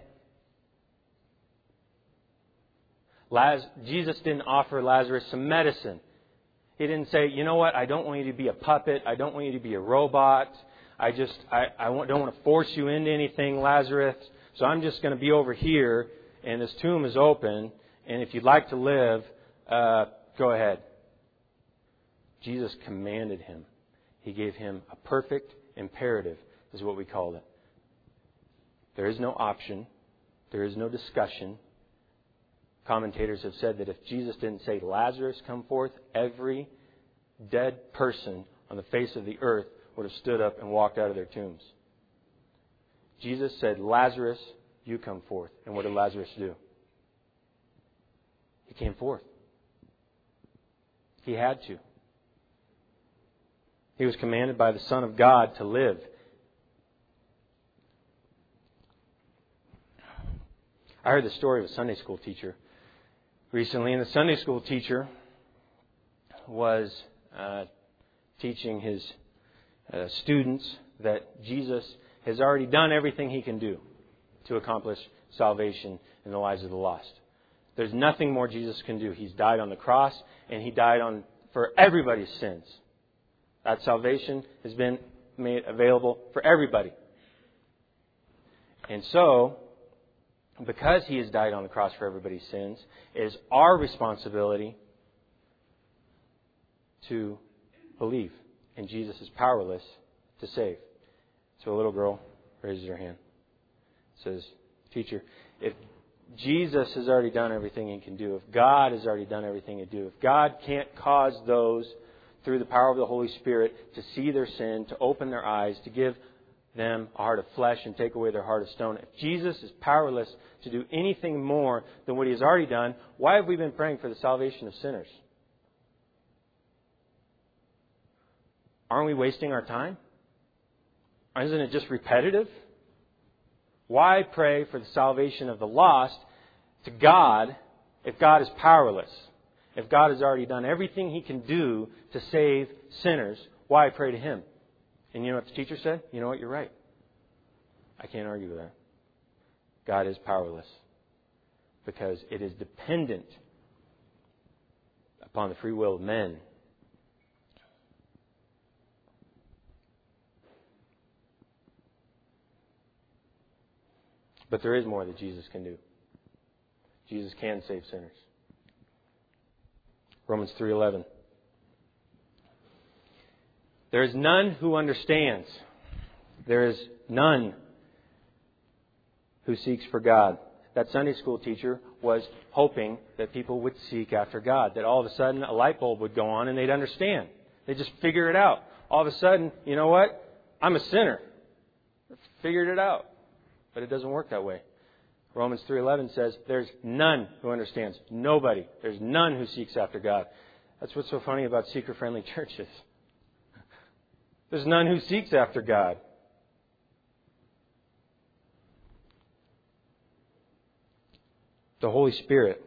Laz- Jesus didn't offer Lazarus some medicine. He didn't say, "You know what, I don't want you to be a puppet. I don't want you to be a robot. I just, I, I don't want to force you into anything, Lazarus. So I'm just going to be over here, and this tomb is open, and if you'd like to live, uh, go ahead." Jesus commanded him. He gave him a perfect imperative, is what we call it. There is no option. There is no discussion. Commentators have said that if Jesus didn't say, "Lazarus, come forth," every dead person on the face of the earth would have stood up and walked out of their tombs. Jesus said, "Lazarus, you come forth." And what did Lazarus do? He came forth. He had to. He was commanded by the Son of God to live. I heard the story of a Sunday school teacher recently, and the Sunday school teacher was uh, teaching his uh, students that Jesus has already done everything He can do to accomplish salvation in the lives of the lost. There's nothing more Jesus can do. He's died on the cross, and He died on for everybody's sins. That salvation has been made available for everybody. And so, because He has died on the cross for everybody's sins, it is our responsibility to believe. And Jesus is powerless to save. So a little girl raises her hand. Says, "Teacher, if Jesus has already done everything He can do, if God has already done everything He can do, if God can't cause those through the power of the Holy Spirit to see their sin, to open their eyes, to give them a heart of flesh and take away their heart of stone. If Jesus is powerless to do anything more than what He has already done, why have we been praying for the salvation of sinners? Aren't we wasting our time? Isn't it just repetitive? Why pray for the salvation of the lost to God if God is powerless? If God has already done everything He can do to save sinners, why pray to Him? And you know what the teacher said? You know what? You're right. I can't argue with that. God is powerless because it is dependent upon the free will of men. But there is more that Jesus can do. Jesus can save sinners. Romans three eleven. There is none who understands. There is none who seeks for God. That Sunday school teacher was hoping that people would seek after God. That all of a sudden a light bulb would go on and they'd understand. They'd just figure it out. All of a sudden, you know what? I'm a sinner. Figured it out. But it doesn't work that way. Romans three eleven says there's none who understands. Nobody. There's none who seeks after God. That's what's so funny about seeker-friendly churches. There's none who seeks after God. The Holy Spirit,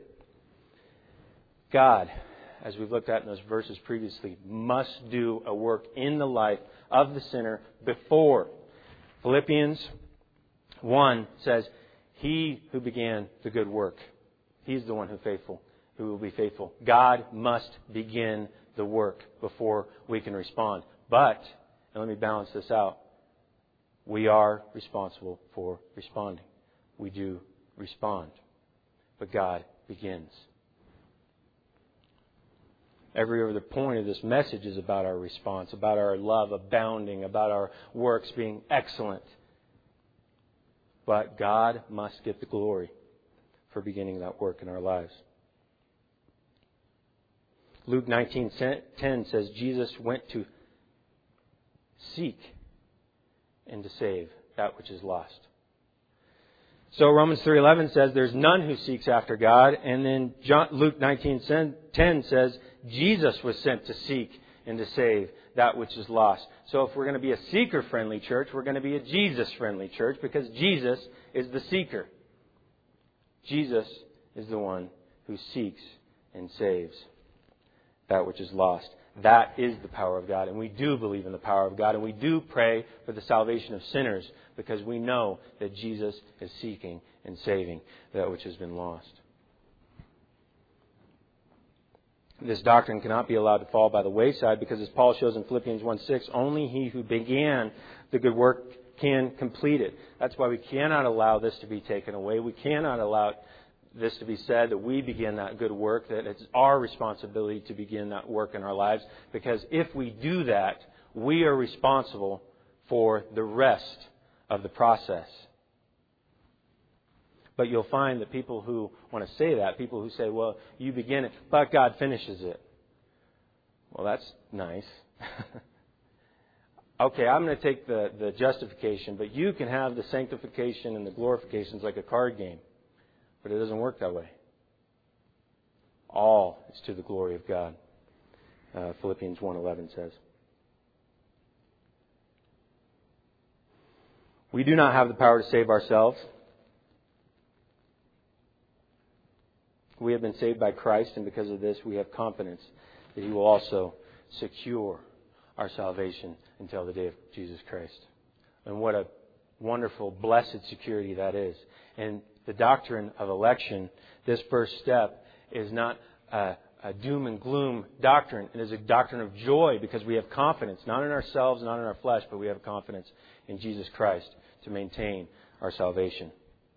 God, as we've looked at in those verses previously, must do a work in the life of the sinner before. Philippians one says, He who began the good work, He's the one who faithful, who will be faithful. God must begin the work before we can respond. But, and let me balance this out, we are responsible for responding. We do respond. But God begins. Every other point of this message is about our response, about our love abounding, about our works being excellent. But God must get the glory for beginning that work in our lives. Luke nineteen ten says Jesus went to seek and to save that which is lost. So Romans three eleven says there's none who seeks after God. And then John, Luke nineteen ten says Jesus was sent to seek and to save that which is lost. So if we're going to be a seeker-friendly church, we're going to be a Jesus-friendly church because Jesus is the seeker. Jesus is the one who seeks and saves that which is lost. That is the power of God. And we do believe in the power of God. And we do pray for the salvation of sinners because we know that Jesus is seeking and saving that which has been lost. This doctrine cannot be allowed to fall by the wayside because, as Paul shows in Philippians one six, only he who began the good work can complete it. That's why we cannot allow this to be taken away. We cannot allow this to be said that we begin that good work, that it's our responsibility to begin that work in our lives. Because if we do that, we are responsible for the rest of the process. But you'll find that people who want to say that, people who say, well, you begin it, but God finishes it. Well, that's nice. Okay, I'm going to take the, the justification, but you can have the sanctification and the glorifications like a card game. But it doesn't work that way. All is to the glory of God, uh, Philippians one eleven says. We do not have the power to save ourselves. We have been saved by Christ, and because of this, we have confidence that He will also secure our salvation until the day of Jesus Christ. And what a wonderful, blessed security that is. And the doctrine of election, this first step, is not a, a doom and gloom doctrine. It is a doctrine of joy because we have confidence, not in ourselves, not in our flesh, but we have confidence in Jesus Christ to maintain our salvation.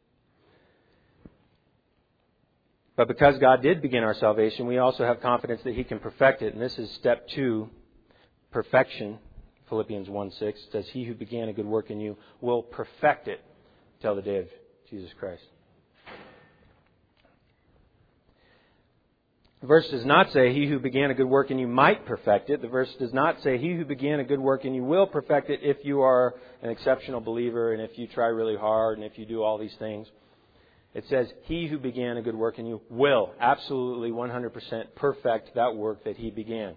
But because God did begin our salvation, we also have confidence that He can perfect it. And this is step two, perfection. Philippians one six says, He who began a good work in you will perfect it till the day of Jesus Christ. The verse does not say, he who began a good work in you might perfect it. The verse does not say, he who began a good work in you will perfect it if you are an exceptional believer and if you try really hard and if you do all these things. It says, he who began a good work in you will absolutely one hundred percent perfect that work that he began.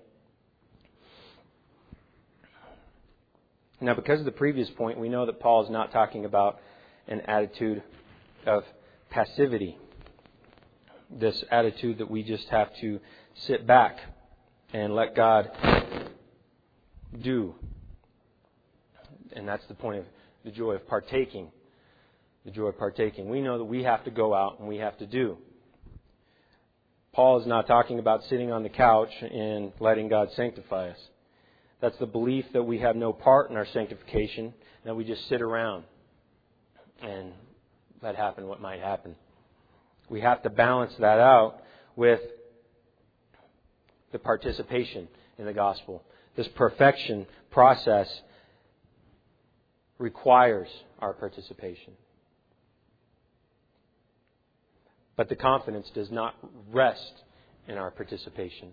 Now, because of the previous point, we know that Paul is not talking about an attitude of passivity. This attitude that we just have to sit back and let God do. And that's the point of the joy of partaking. The joy of partaking. We know that we have to go out and we have to do. Paul is not talking about sitting on the couch and letting God sanctify us. That's the belief that we have no part in our sanctification, that we just sit around and let happen what might happen. We have to balance that out with the participation in the gospel. This perfection process requires our participation. But the confidence does not rest in our participation.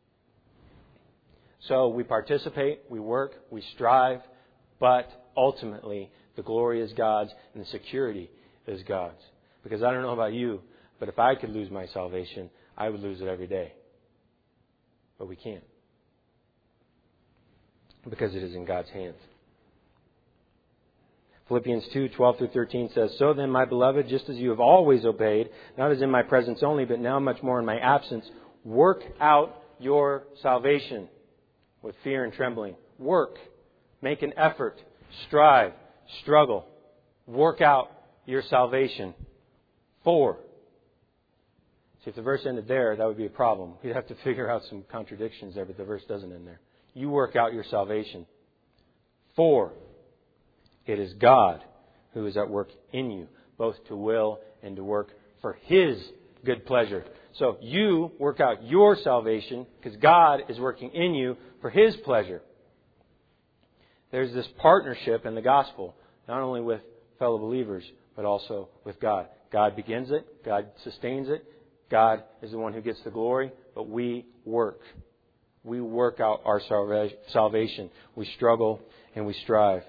So we participate, we work, we strive, but ultimately the glory is God's and the security is God's. Because I don't know about you, but if I could lose my salvation, I would lose it every day. But we can't. Because it is in God's hands. Philippians two, twelve through thirteen says, so then, my beloved, just as you have always obeyed, not as in my presence only, but now much more in my absence, work out your salvation with fear and trembling. Work. Make an effort. Strive. Struggle. Work out your salvation. For. See, if the verse ended there, that would be a problem. We'd have to figure out some contradictions there, but the verse doesn't end there. You work out your salvation. For it is God who is at work in you, both to will and to work for His good pleasure. So you work out your salvation because God is working in you for His pleasure. There's this partnership in the gospel, not only with fellow believers, but also with God. God begins it. God sustains it. God is the one who gets the glory, but we work. We work out our salvation. We struggle and we strive.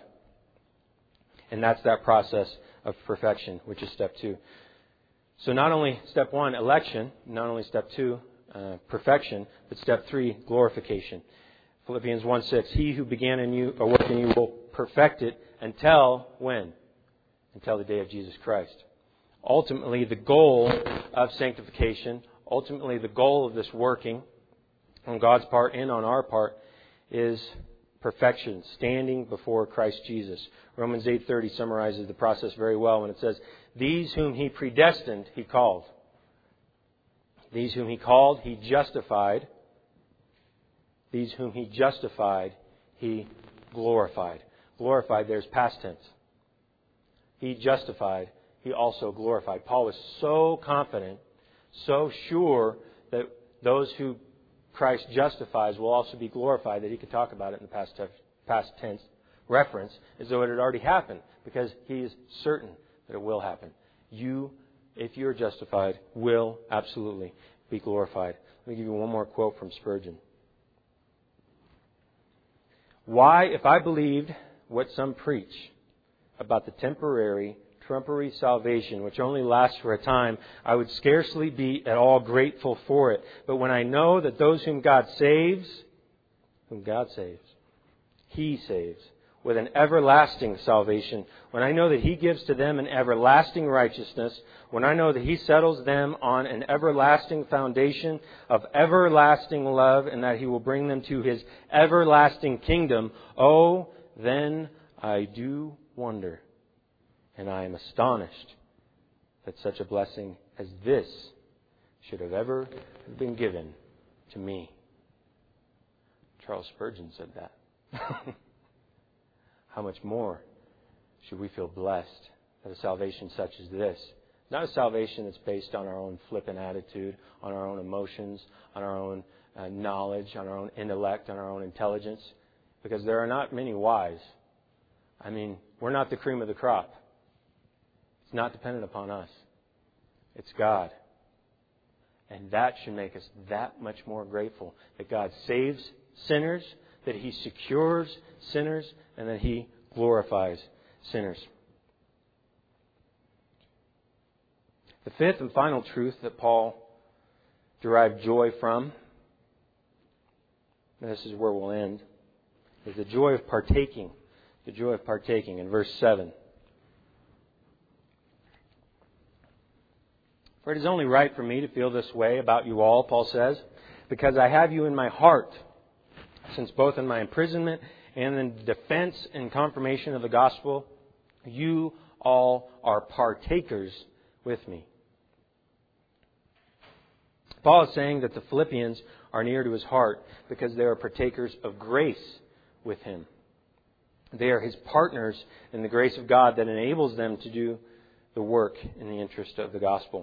And that's that process of perfection, which is step two. So not only step one, election, not only step two, uh, perfection, but step three, glorification. Philippians one six, he who began in you, a work in you will perfect it until when? Until the day of Jesus Christ. Ultimately, the goal of sanctification, ultimately the goal of this working on God's part and on our part is perfection, standing before Christ Jesus. Romans eight thirty summarizes the process very well when it says, these whom He predestined, He called. These whom He called, He justified. These whom He justified, He glorified. Glorified, there's past tense. He justified, He also glorified. Paul was so confident, so sure that those who Christ justifies will also be glorified that he could talk about it in the past, past tense reference as though it had already happened, because he is certain that it will happen. You, if you're justified, will absolutely be glorified. Let me give you one more quote from Spurgeon. Why, if I believed what some preach about the temporary, trumpery salvation which only lasts for a time, I would scarcely be at all grateful for it. But when I know that those whom God saves, whom God saves, He saves with an everlasting salvation, when I know that He gives to them an everlasting righteousness, when I know that He settles them on an everlasting foundation of everlasting love, and that He will bring them to His everlasting kingdom, oh, then I do wonder. And I am astonished that such a blessing as this should have ever been given to me. Charles Spurgeon said that. How much more should we feel blessed that a salvation such as this, not a salvation that's based on our own flippant attitude, on our own emotions, on our own uh, knowledge, on our own intellect, on our own intelligence, because there are not many wise. I mean, we're not the cream of the crop. It's not dependent upon us. It's God. And that should make us that much more grateful that God saves sinners, that He secures sinners, and that He glorifies sinners. The fifth and final truth that Paul derived joy from, and this is where we'll end, is the joy of partaking. The joy of partaking in verse seven. For it is only right for me to feel this way about you all, Paul says, because I have you in my heart, since both in my imprisonment and in the defense and confirmation of the gospel, you all are partakers with me. Paul is saying that the Philippians are near to his heart because they are partakers of grace with him. They are his partners in the grace of God that enables them to do the work in the interest of the gospel.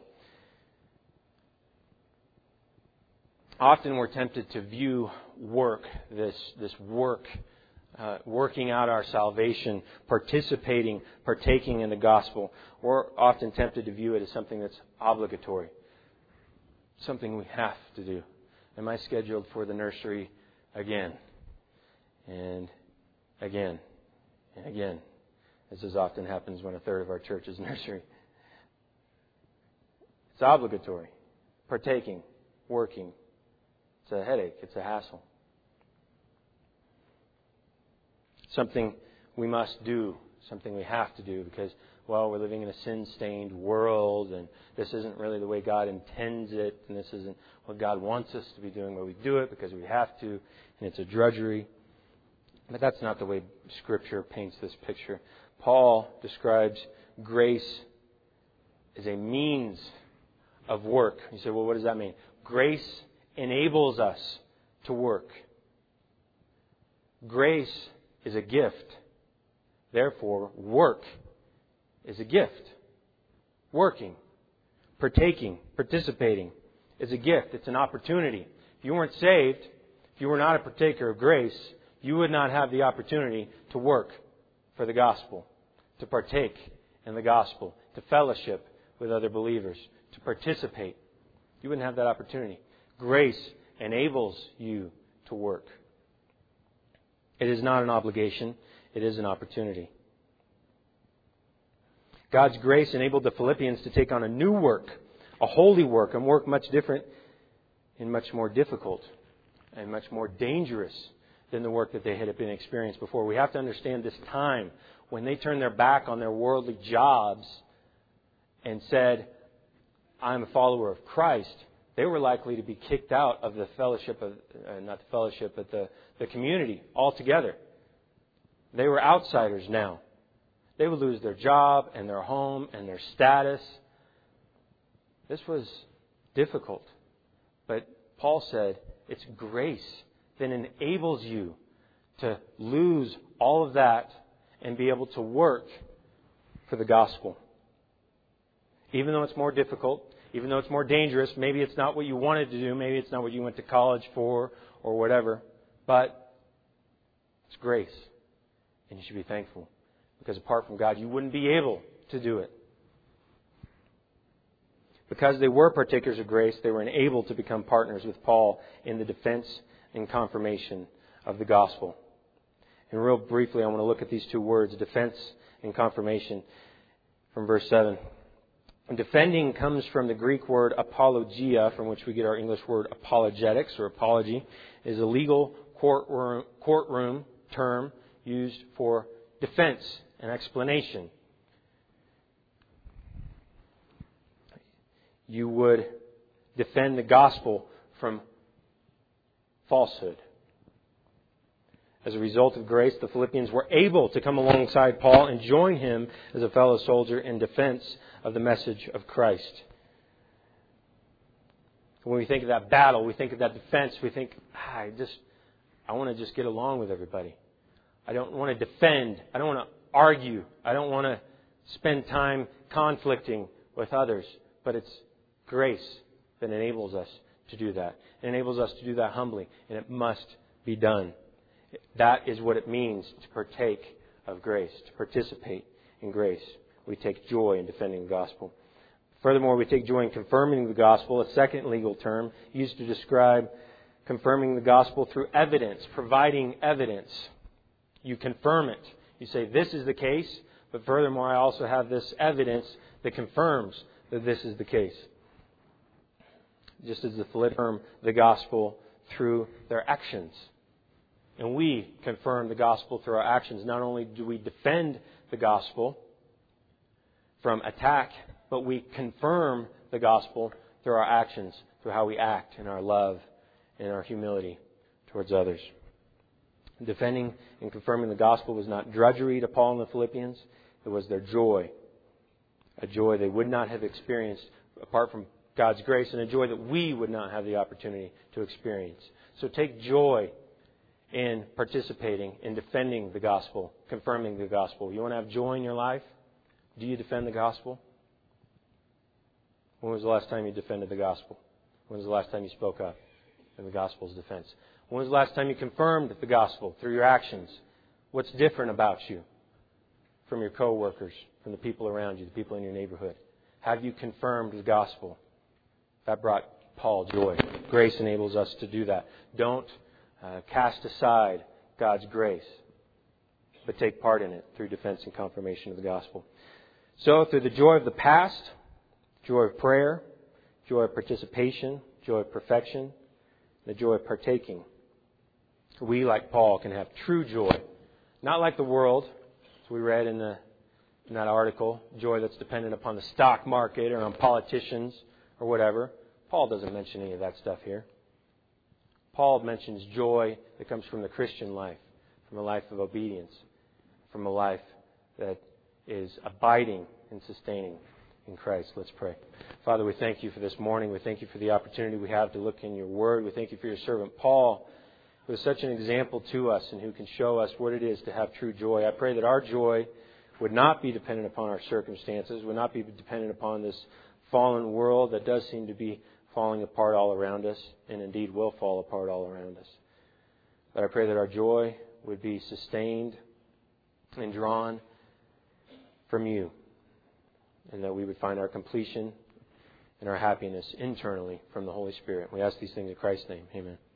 Often we're tempted to view work, this, this work, uh, working out our salvation, participating, partaking in the gospel. We're often tempted to view it as something that's obligatory, something we have to do. Am I scheduled for the nursery again? And again. And again. This as often happens when a third of our church is nursery. It's obligatory. Partaking. Working. It's a headache. It's a hassle. Something we must do. Something we have to do because, well, we're living in a sin-stained world and this isn't really the way God intends it and this isn't what God wants us to be doing, but we do it because we have to and it's a drudgery. But that's not the way Scripture paints this picture. Paul describes grace as a means of work. You say, well, what does that mean? Grace enables us to work. Grace is a gift. Therefore, work is a gift. Working, partaking, participating is a gift. It's an opportunity. If you weren't saved, if you were not a partaker of grace, you would not have the opportunity to work for the gospel, to partake in the gospel, to fellowship with other believers, to participate. You wouldn't have that opportunity. Grace enables you to work. It is not an obligation. It is an opportunity. God's grace enabled the Philippians to take on a new work, a holy work, a work much different and much more difficult and much more dangerous than the work that they had been experienced before. We have to understand this time when they turned their back on their worldly jobs and said, I'm a follower of Christ, they were likely to be kicked out of the fellowship, of, uh, not the fellowship, but the, the community altogether. They were outsiders now. They would lose their job and their home and their status. This was difficult. But Paul said it's grace that enables you to lose all of that and be able to work for the gospel. Even though it's more difficult, even though it's more dangerous, maybe it's not what you wanted to do, maybe it's not what you went to college for or whatever, but it's grace. And you should be thankful. Because apart from God, you wouldn't be able to do it. Because they were partakers of grace, they were enabled to become partners with Paul in the defense and confirmation of the gospel. And real briefly, I want to look at these two words, defense and confirmation, from verse seven. And defending comes from the Greek word apologia, from which we get our English word apologetics or apology. It is a legal courtroom, courtroom term used for defense and explanation. You would defend the gospel from falsehood. As a result of grace, the Philippians were able to come alongside Paul and join him as a fellow soldier in defense of the message of Christ. When we think of that battle, we think of that defense, we think, ah, I just, I want to just get along with everybody. I don't want to defend. I don't want to argue. I don't want to spend time conflicting with others. But it's grace that enables us to do that. It enables us to do that humbly, and it must be done. That is what it means to partake of grace, to participate in grace. We take joy in defending the gospel. Furthermore, we take joy in confirming the gospel, a second legal term used to describe confirming the gospel through evidence, providing evidence. You confirm it. You say, this is the case, but furthermore, I also have this evidence that confirms that this is the case. Just as the Philippians confirm the gospel through their actions. And we confirm the gospel through our actions. Not only do we defend the gospel from attack, but we confirm the gospel through our actions, through how we act in our love and our humility towards others. Defending and confirming the gospel was not drudgery to Paul and the Philippians. It was their joy. A joy they would not have experienced apart from God's grace, and a joy that we would not have the opportunity to experience. So take joy in participating in defending the gospel, confirming the gospel. You want to have joy in your life? Do you defend the gospel? When was the last time you defended the gospel? When was the last time you spoke up in the gospel's defense? When was the last time you confirmed the gospel through your actions? What's different about you from your co-workers, from the people around you, the people in your neighborhood? Have you confirmed the gospel? That brought Paul joy. Grace enables us to do that. Don't uh, cast aside God's grace, but take part in it through defense and confirmation of the gospel. So, through the joy of the past, joy of prayer, joy of participation, joy of perfection, the joy of partaking, we, like Paul, can have true joy. Not like the world, as we read in, the, in that article, joy that's dependent upon the stock market or on politicians or whatever. Paul doesn't mention any of that stuff here. Paul mentions joy that comes from the Christian life, from a life of obedience, from a life that is abiding and sustaining in Christ. Let's pray. Father, we thank you for this morning. We thank you for the opportunity we have to look in your word. We thank you for your servant Paul, who is such an example to us and who can show us what it is to have true joy. I pray that our joy would not be dependent upon our circumstances, would not be dependent upon this fallen world that does seem to be falling apart all around us, and indeed will fall apart all around us. But I pray that our joy would be sustained and drawn from you, and that we would find our completion and our happiness internally from the Holy Spirit. We ask these things in Christ's name. Amen.